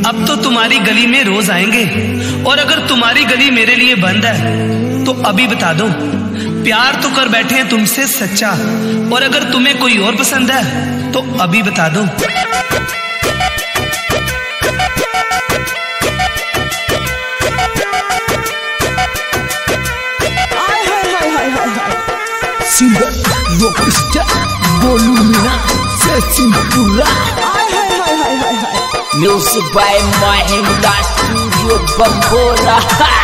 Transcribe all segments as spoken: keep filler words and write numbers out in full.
अब तो तुम्हारी गली में रोज आएंगे, और अगर तुम्हारी गली मेरे लिए बंद है तो अभी बता दो, प्यार तो कर बैठे हैं तुमसे सच्चा, और अगर तुम्हें कोई और पसंद है तो अभी बता दो। Singer rockstar Bolu Meena Sachinpura. Music by Mahindra studio Bambora.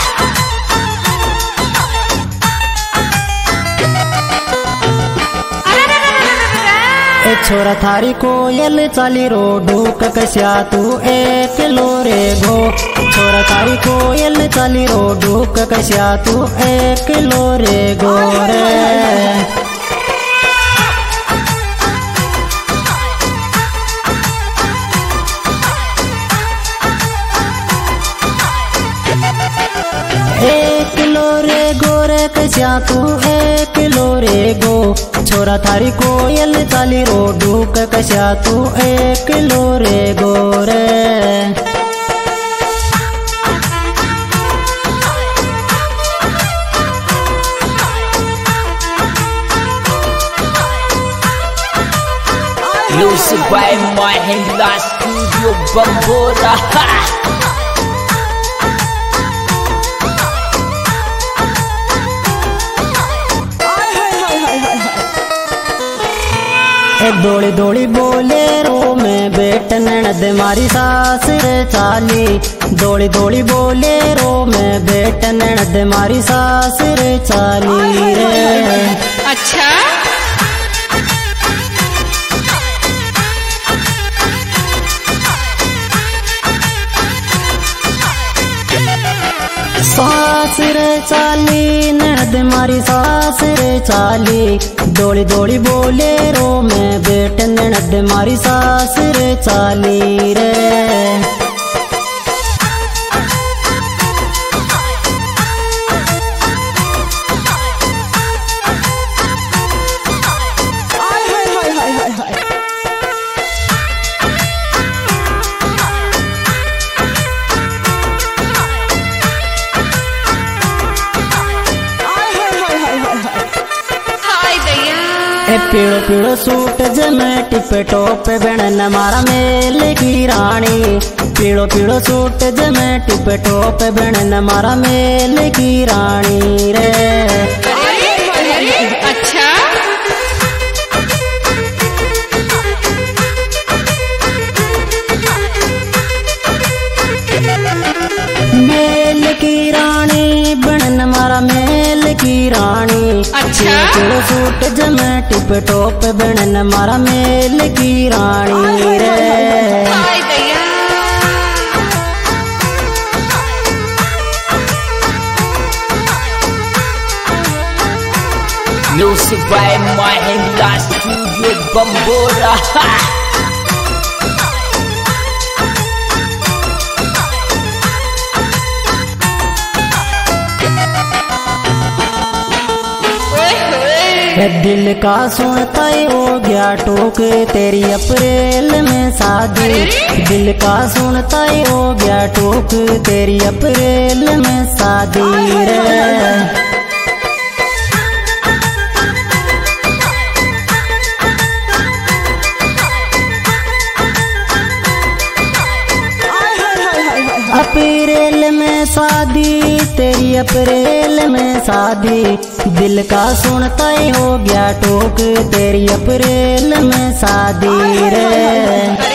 ए छोरा थारी कोयल चाली रो ढूक कश्या तू एक लोरे गो। छोरा थारी कोयल चाली रो ढूक कश्या तू एक लोरे गो रे। एक लोरे गोरे कश्या तू एक लोरे गो। छोरा थारी कोयल चाली रो ढूक कश्या तू एक लोरे गोरे। Music by Mahindra studio Bambora. दौड़ी दौड़ी बोले रो में बेट ननद मारी सास रे चाली। दौड़ी दौड़ी बोले रो में बेट ननद मारी सास रे चाली रे। अच्छा सास रे चाली ननद मारी सास रे चाली। दौड़ी दौड़ी बोले रो में बेट ननद मारी सास रे चाली रे। पीड़ो पीड़ो सूट जमे टिपे टोप बनन मारा मेल की रानी। पीड़ो पीड़ो सूट जमे टिपे टोप बनन मारा मेल की रानी रे। अरे अरे अच्छा मेल की रानी बनन मारा मेल की रानी। अच्छा पीड़ो सूट जमे टिप टोप बनन मारा मेल की रानी रे। Music by Mahindra studio Bambora. दिल का सुनता हो गया टोक तेरी अप्रैल में शादी। दिल का सुनता हो गया टोक तेरी अप्रैल में शादी रे। अप्रैल में शादी तेरी अप्रैल में शादी। दिल का सुनता ही हो गया टोक तेरी अप्रैल में शादी रे।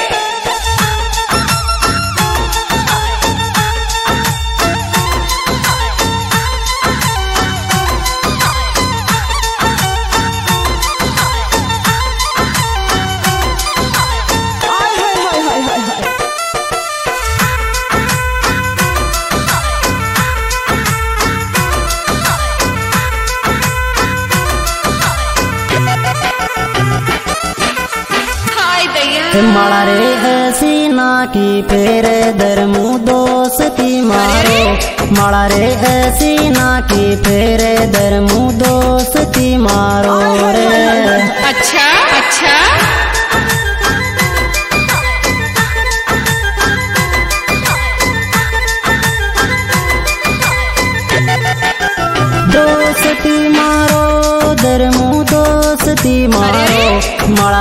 माड़ा रे ऐसी ना की फेरे दरमू दोस्ती मारो। माड़ा रे ऐसी ना की फेरे दरमू दोस्ती मारो रे। अच्छा अच्छा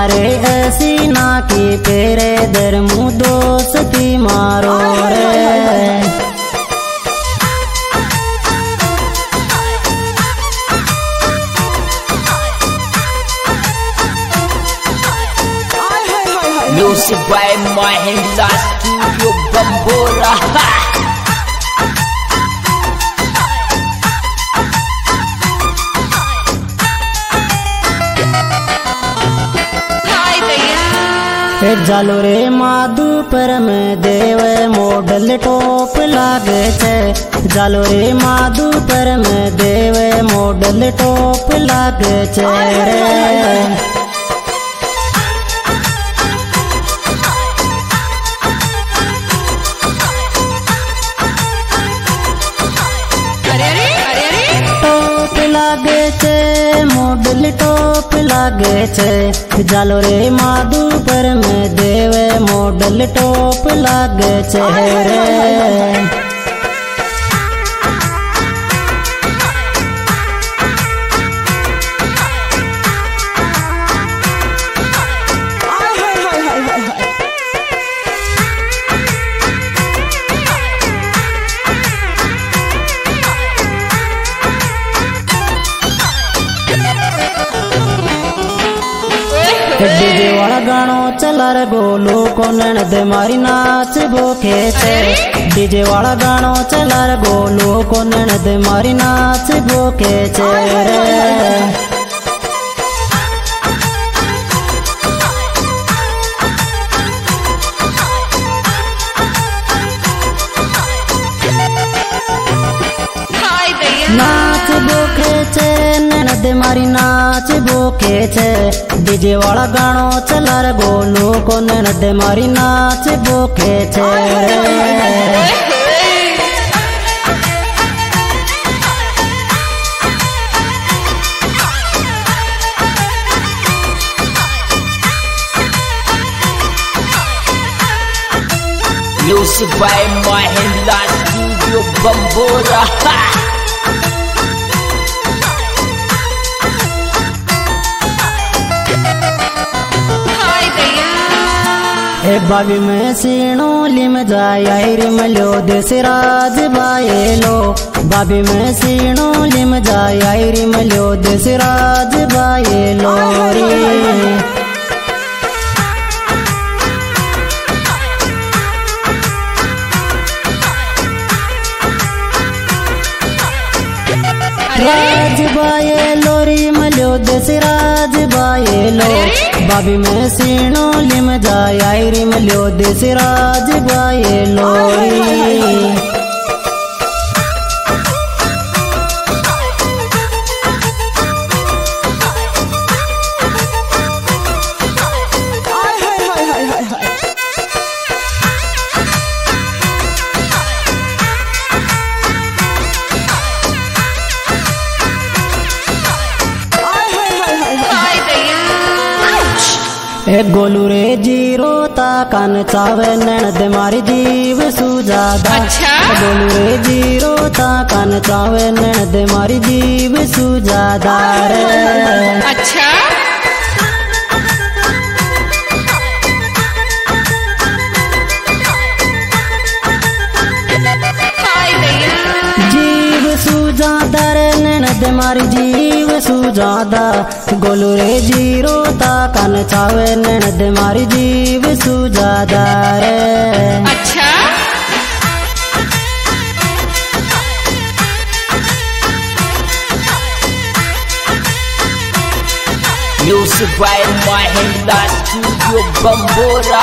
रे ऐसी ना की पेरे दर मुँह दोस्ती मारो रे। Music by Mahindra Studio Bambora. जालो रे माधुपर में देव मॉडल टॉप लागे छे। जालो रे माधुपर में देव मॉडल टॉप लागे छे रे। लागे छे मॉडल टॉप लागे छे। जालो रे माधुपर में देव मॉडल टॉप लागे छे रे। डीजे वाला गानो चला रे गोलू को नैन दे मारी नाच भूखे छे। डीजे वाला गानो चला रे गोलू को नैन दे मारी नाच भूखे छे रे। नाच भूखे छे ननद मारी नाच भूखे छे। डीजे वाला गानो चला रे गोलू को ननद मारी नाच भूखे छे रे। Music by Mahindra Studio Bambora. ए बाबी में सीणो लिम जाय रिमलो देसराज बायलो। बाबी में सीणो लिम जाय रिमलो देसराज बायलो रे। राज बाये लोरी मलो देसराज बाये लो। बाबी में सीणो लिम जाय रिम लो देसराज बाये लोरी। ए गोलू रे जीरो ताकन चावे ननद मारी जीव सुजादा। अच्छा? गोलू रे जीरो ताकन चावे ननद मारी जीव सुजादा रे। अच्छा? जीव सुजादा रे ननद मारी जीव सुजादा। गोलू रे जीरो ताकन चावे ननद मारी जीव सुजादा रे। अच्छा? Music by Mahindra Studio Bambora.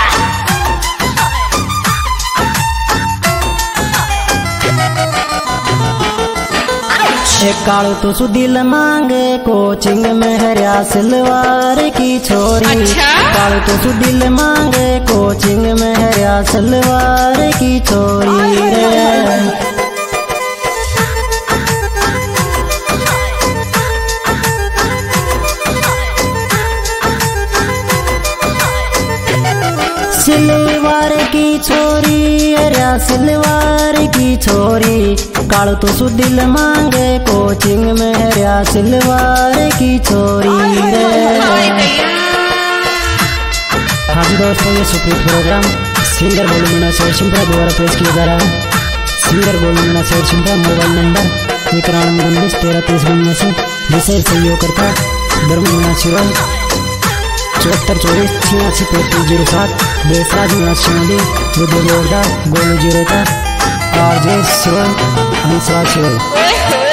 Kalu तो सुदिल मांगे कोचिंग में हरिया सलवार की छोरी। अच्छा? कालू तो सुदिल मांगे कोचिंग में हरिया सलवार की छोरी रे। सिलवार की छोरी अरिया सिलवार की छोरी। कालू तो सुदिल मांगे कोचिंग में हरिया सिलवार की छोरी रे। दोस्तों ये सुप्रीत प्रोग्राम सिंगर गोलू मीणा शेर शिंपरा द्वारा पेश किया जा रहा है। सिंगर गोलू मीणा शेर शिंपरा, मोबाइल नंबर इक्यानवे उन्नीस तेरह तीस उन्यासी, विशेष सहयोग करता धर्म मीणा शिरोल, चौहत्तर चौबीस छियासी पैंतीस जीरो सात, देशराज मीणा शिवली, बुद्ध जोरदार गोलू जीरो का, आर जे शिरोल, हंसराज शिरोल।